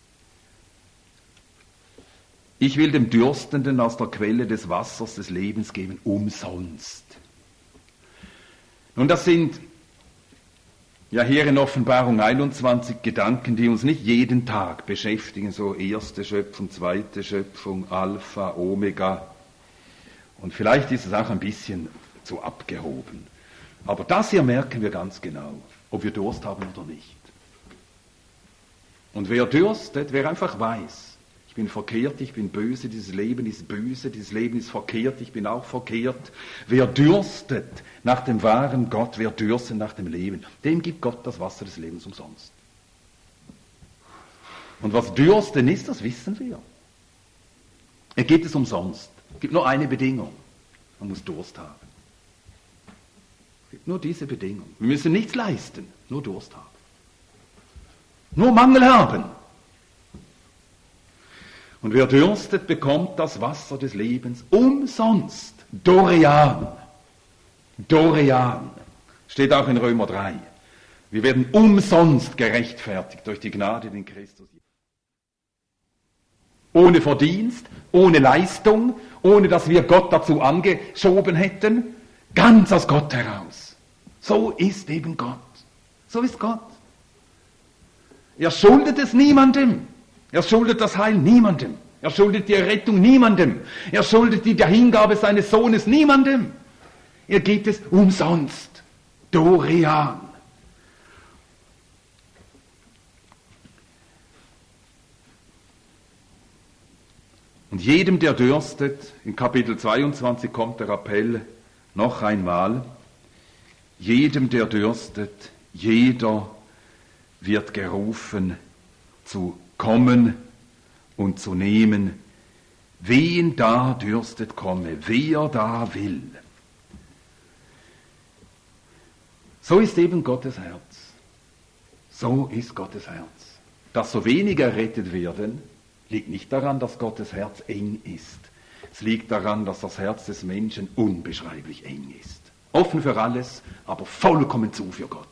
ich will dem Dürstenden aus der Quelle des Wassers des Lebens geben, umsonst. Nun, das sind ja hier in Offenbarung 21 Gedanken, die uns nicht jeden Tag beschäftigen, so erste Schöpfung, zweite Schöpfung, Alpha, Omega. Und vielleicht ist es auch ein bisschen zu abgehoben. Aber das hier merken wir ganz genau, ob wir Durst haben oder nicht. Und wer dürstet, wer einfach weiß, ich bin verkehrt, ich bin böse, dieses Leben ist böse, dieses Leben ist verkehrt, ich bin auch verkehrt. Wer dürstet nach dem wahren Gott, wer dürstet nach dem Leben, dem gibt Gott das Wasser des Lebens umsonst. Und was Dürsten ist, das wissen wir. Er gibt es umsonst. Es gibt nur eine Bedingung. Man muss Durst haben. Es gibt nur diese Bedingung. Wir müssen nichts leisten, nur Durst haben. Nur Mangel haben. Und wer dürstet, bekommt das Wasser des Lebens umsonst. Dorean. Dorean. Steht auch in Römer 3. Wir werden umsonst gerechtfertigt durch die Gnade in Christus. Ohne Verdienst, ohne Leistung, ohne dass wir Gott dazu angeschoben hätten. Ganz aus Gott heraus. So ist eben Gott. So ist Gott. Er schuldet es niemandem. Er schuldet das Heil niemandem. Er schuldet die Errettung niemandem. Er schuldet die Hingabe seines Sohnes niemandem. Er gibt es umsonst. Dorean. Und jedem, der dürstet, in Kapitel 22 kommt der Appell noch einmal, jedem, der dürstet, jeder wird gerufen zu kommen und zu nehmen. Wen da dürstet, komme, wer da will. So ist eben Gottes Herz. So ist Gottes Herz. Dass so wenige errettet werden, liegt nicht daran, dass Gottes Herz eng ist. Es liegt daran, dass das Herz des Menschen unbeschreiblich eng ist. Offen für alles, aber vollkommen zu für Gott.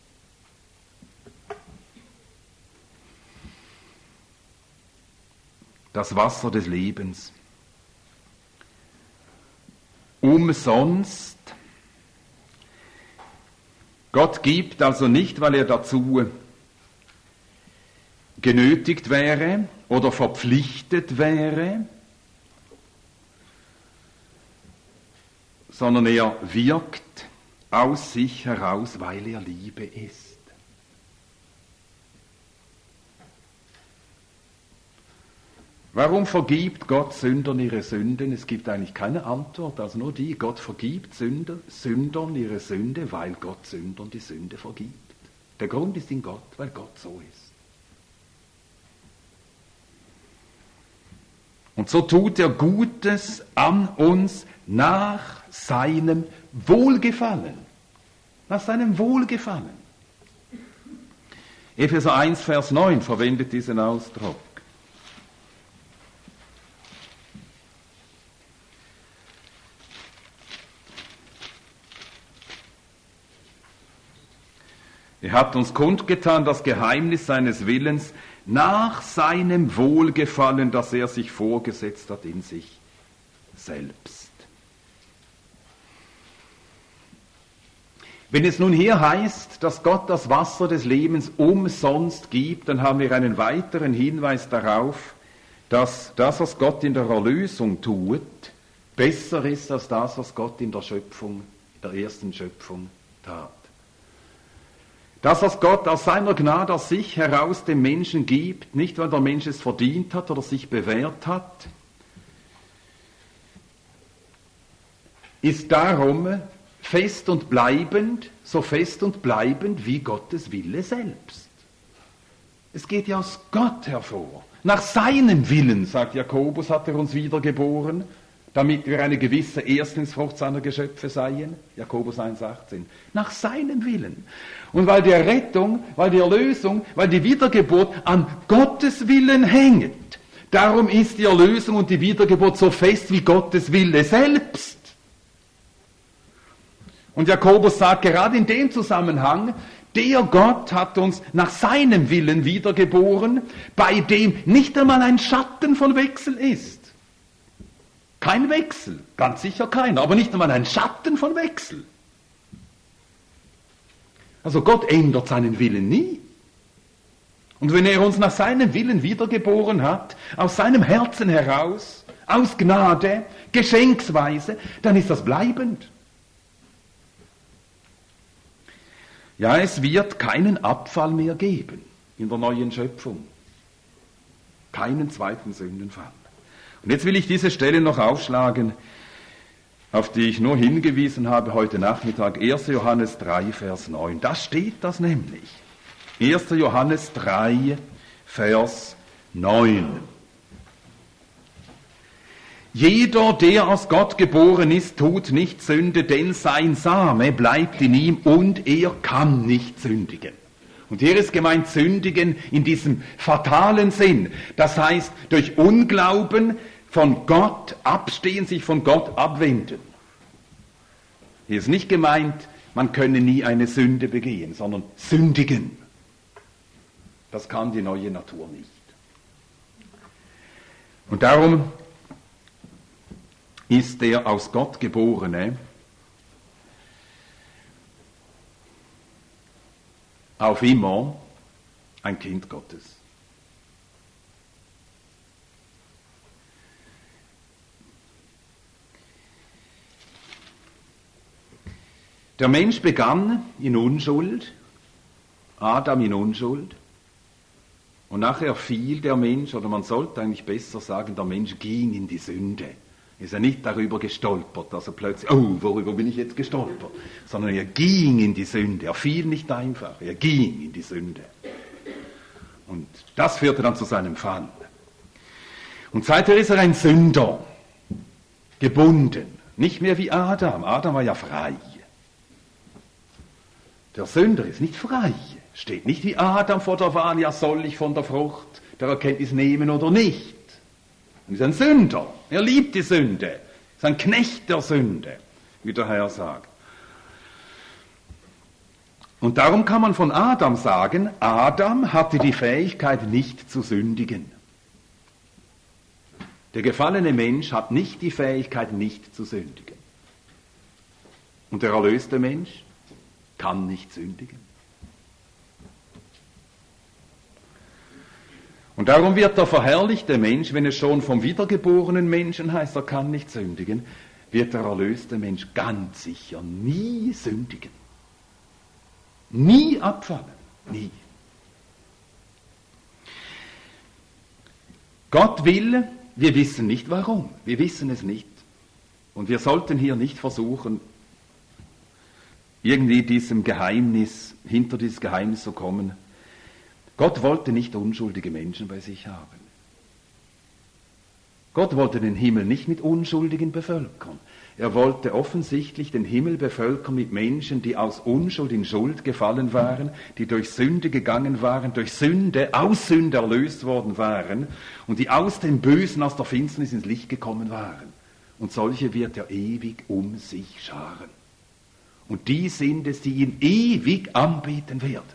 Das Wasser des Lebens. Umsonst. Gott gibt also nicht, weil er dazu genötigt wäre oder verpflichtet wäre, sondern er wirkt aus sich heraus, weil er Liebe ist. Warum vergibt Gott Sündern ihre Sünden? Es gibt eigentlich keine Antwort, also nur die. Gott vergibt Sündern ihre Sünde, weil Gott Sündern die Sünde vergibt. Der Grund ist in Gott, weil Gott so ist. Und so tut er Gutes an uns nach seinem Wohlgefallen. Nach seinem Wohlgefallen. Epheser 1, Vers 9 verwendet diesen Ausdruck. Er hat uns kundgetan das Geheimnis seines Willens nach seinem Wohlgefallen, das er sich vorgesetzt hat in sich selbst. Wenn es nun hier heißt, dass Gott das Wasser des Lebens umsonst gibt, dann haben wir einen weiteren Hinweis darauf, dass das, was Gott in der Erlösung tut, besser ist als das, was Gott in der Schöpfung, der ersten Schöpfung tat. Das, was Gott aus seiner Gnade aus sich heraus dem Menschen gibt, nicht weil der Mensch es verdient hat oder sich bewährt hat, ist darum fest und bleibend, so fest und bleibend wie Gottes Wille selbst. Es geht ja aus Gott hervor. Nach seinem Willen, sagt Jakobus, hat er uns wiedergeboren, damit wir eine gewisse Erstlingsfrucht seiner Geschöpfe seien. Jakobus 1,18. Nach seinem Willen. Und weil die Errettung, weil die Erlösung, weil die Wiedergeburt an Gottes Willen hängt, darum ist die Erlösung und die Wiedergeburt so fest wie Gottes Wille selbst. Und Jakobus sagt gerade in dem Zusammenhang, der Gott hat uns nach seinem Willen wiedergeboren, bei dem nicht einmal ein Schatten von Wechsel ist. Kein Wechsel, ganz sicher keiner, aber nicht einmal ein Schatten von Wechsel. Also Gott ändert seinen Willen nie. Und wenn er uns nach seinem Willen wiedergeboren hat, aus seinem Herzen heraus, aus Gnade, geschenksweise, dann ist das bleibend. Ja, es wird keinen Abfall mehr geben in der neuen Schöpfung. Keinen zweiten Sündenfall. Und jetzt will ich diese Stelle noch aufschlagen, auf die ich nur hingewiesen habe heute Nachmittag. 1. Johannes 3, Vers 9. Da steht das nämlich. 1. Johannes 3, Vers 9. Jeder, der aus Gott geboren ist, tut nicht Sünde, denn sein Same bleibt in ihm und er kann nicht sündigen. Und hier ist gemeint sündigen in diesem fatalen Sinn. Das heißt, durch Unglauben von Gott abstehen, sich von Gott abwenden. Hier ist nicht gemeint, man könne nie eine Sünde begehen, sondern sündigen. Das kann die neue Natur nicht. Und darum ist der aus Gott Geborene auf immer ein Kind Gottes. Der Mensch begann in Unschuld, Adam in Unschuld, und nachher fiel der Mensch, oder man sollte eigentlich besser sagen, der Mensch ging in die Sünde. Ist er nicht darüber gestolpert, dass er plötzlich, oh, worüber bin ich jetzt gestolpert? Sondern er ging in die Sünde. Er fiel nicht einfach, er ging in die Sünde. Und das führte dann zu seinem Fall. Und seither ist er ein Sünder, gebunden. Nicht mehr wie Adam. Adam war ja frei. Der Sünder ist nicht frei. Steht nicht wie Adam vor der Wahl, ja, soll ich von der Frucht der Erkenntnis nehmen oder nicht. Er ist ein Sünder. Er liebt die Sünde. Ist ein Knecht der Sünde, wie der Herr sagt. Und darum kann man von Adam sagen, Adam hatte die Fähigkeit, nicht zu sündigen. Der gefallene Mensch hat nicht die Fähigkeit, nicht zu sündigen. Und der erlöste Mensch kann nicht sündigen. Und darum wird der verherrlichte Mensch, wenn es schon vom wiedergeborenen Menschen heißt, er kann nicht sündigen, wird der erlöste Mensch ganz sicher nie sündigen. Nie abfallen. Nie. Gott will, wir wissen nicht warum. Wir wissen es nicht. Und wir sollten hier nicht versuchen, irgendwie hinter dieses Geheimnis zu kommen. Gott wollte nicht unschuldige Menschen bei sich haben. Gott wollte den Himmel nicht mit Unschuldigen bevölkern. Er wollte offensichtlich den Himmel bevölkern mit Menschen, die aus Unschuld in Schuld gefallen waren, die durch Sünde gegangen waren, durch Sünde, aus Sünde erlöst worden waren und die aus dem Bösen, aus der Finsternis ins Licht gekommen waren. Und solche wird er ewig um sich scharen. Und die sind es, die ihn ewig anbeten werden.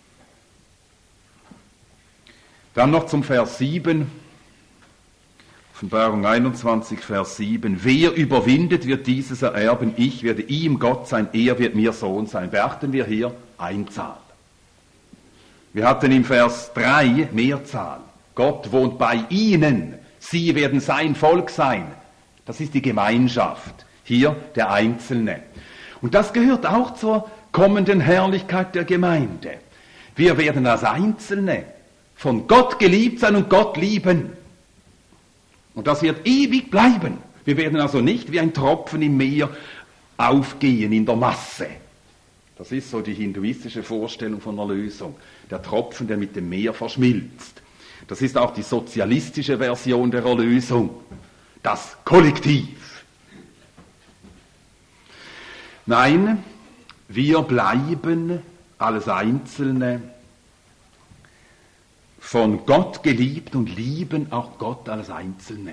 Dann noch zum Vers 7. Offenbarung 21, Vers 7. Wer überwindet, wird dieses ererben. Ich werde ihm Gott sein, er wird mir Sohn sein. Beachten wir hier Einzahl. Wir hatten im Vers 3 Mehrzahl. Gott wohnt bei ihnen. Sie werden sein Volk sein. Das ist die Gemeinschaft. Hier der Einzelne. Und das gehört auch zur kommenden Herrlichkeit der Gemeinde. Wir werden als Einzelne von Gott geliebt sein und Gott lieben. Und das wird ewig bleiben. Wir werden also nicht wie ein Tropfen im Meer aufgehen in der Masse. Das ist so die hinduistische Vorstellung von Erlösung. Der Tropfen, der mit dem Meer verschmilzt. Das ist auch die sozialistische Version der Erlösung. Das Kollektiv. Nein, wir bleiben als Einzelne von Gott geliebt und lieben auch Gott als Einzelne.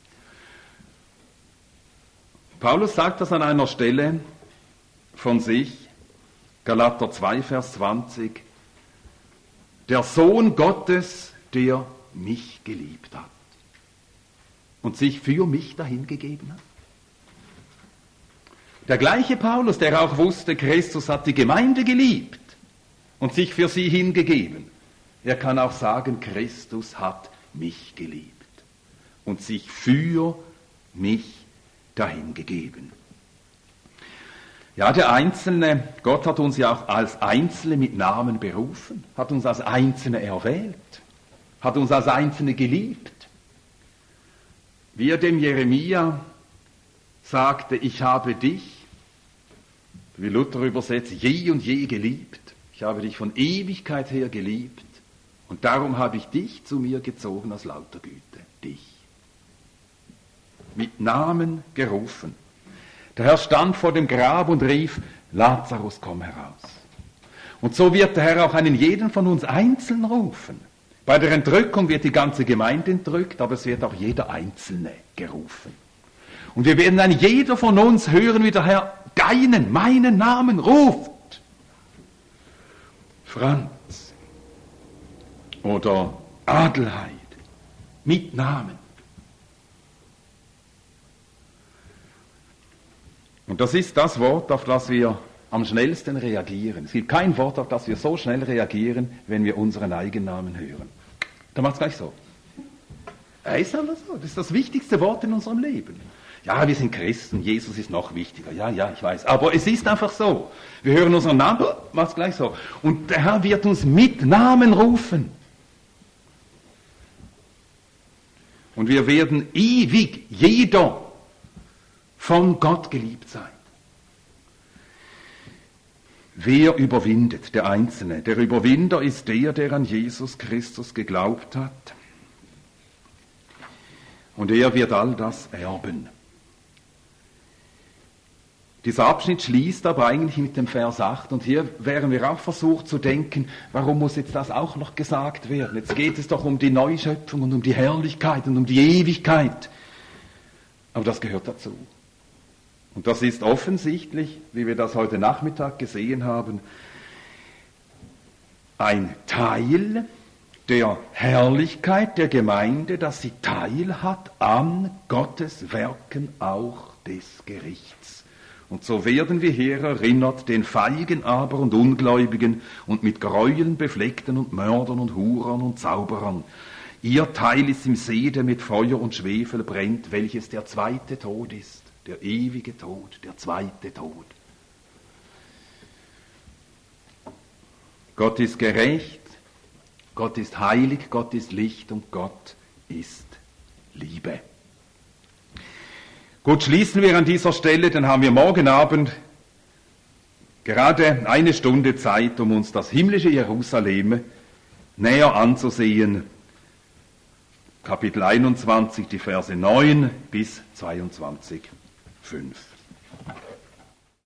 Paulus sagt das an einer Stelle von sich, Galater 2, Vers 20, der Sohn Gottes, der mich geliebt hat und sich für mich dahingegeben hat. Der gleiche Paulus, der auch wusste, Christus hat die Gemeinde geliebt und sich für sie hingegeben. Er kann auch sagen, Christus hat mich geliebt und sich für mich dahingegeben. Ja, der Einzelne, Gott hat uns ja auch als Einzelne mit Namen berufen, hat uns als Einzelne erwählt, hat uns als Einzelne geliebt. Wie er dem Jeremia sagte, ich habe dich, wie Luther übersetzt, je und je geliebt. Ich habe dich von Ewigkeit her geliebt und darum habe ich dich zu mir gezogen aus lauter Güte. Dich. Mit Namen gerufen. Der Herr stand vor dem Grab und rief, Lazarus, komm heraus. Und so wird der Herr auch einen jeden von uns einzeln rufen. Bei der Entrückung wird die ganze Gemeinde entrückt, aber es wird auch jeder Einzelne gerufen. Und wir werden dann jeder von uns hören, wie der Herr meinen Namen ruft. Franz oder Adelheid mit Namen. Und das ist das Wort, auf das wir am schnellsten reagieren. Es gibt kein Wort, auf das wir so schnell reagieren, wenn wir unseren Eigennamen hören. Da macht es gleich so. Ist aber so. Das ist das wichtigste Wort in unserem Leben. Ja, wir sind Christen, Jesus ist noch wichtiger. Ja, ich weiß. Aber es ist einfach so. Wir hören unseren Namen, macht es gleich so. Und der Herr wird uns mit Namen rufen. Und wir werden ewig, jeder, von Gott geliebt sein. Wer überwindet? Der Einzelne. Der Überwinder ist der an Jesus Christus geglaubt hat. Und er wird all das erben. Dieser Abschnitt schließt aber eigentlich mit dem Vers 8 und hier wären wir auch versucht zu denken, warum muss jetzt das auch noch gesagt werden? Jetzt geht es doch um die Neuschöpfung und um die Herrlichkeit und um die Ewigkeit. Aber das gehört dazu. Und das ist offensichtlich, wie wir das heute Nachmittag gesehen haben, ein Teil der Herrlichkeit der Gemeinde, dass sie Teil hat an Gottes Werken auch des Gerichts. Und so werden wir hier erinnert, den Feigen aber und Ungläubigen und mit Gräueln befleckten und Mördern und Hurern und Zauberern. Ihr Teil ist im See, der mit Feuer und Schwefel brennt, welches der zweite Tod ist, der ewige Tod, der zweite Tod. Gott ist gerecht, Gott ist heilig, Gott ist Licht und Gott ist Liebe. Gut, schließen wir an dieser Stelle, dann haben wir morgen Abend gerade eine Stunde Zeit, um uns das himmlische Jerusalem näher anzusehen. Kapitel 21, die Verse 9 bis 22, 5.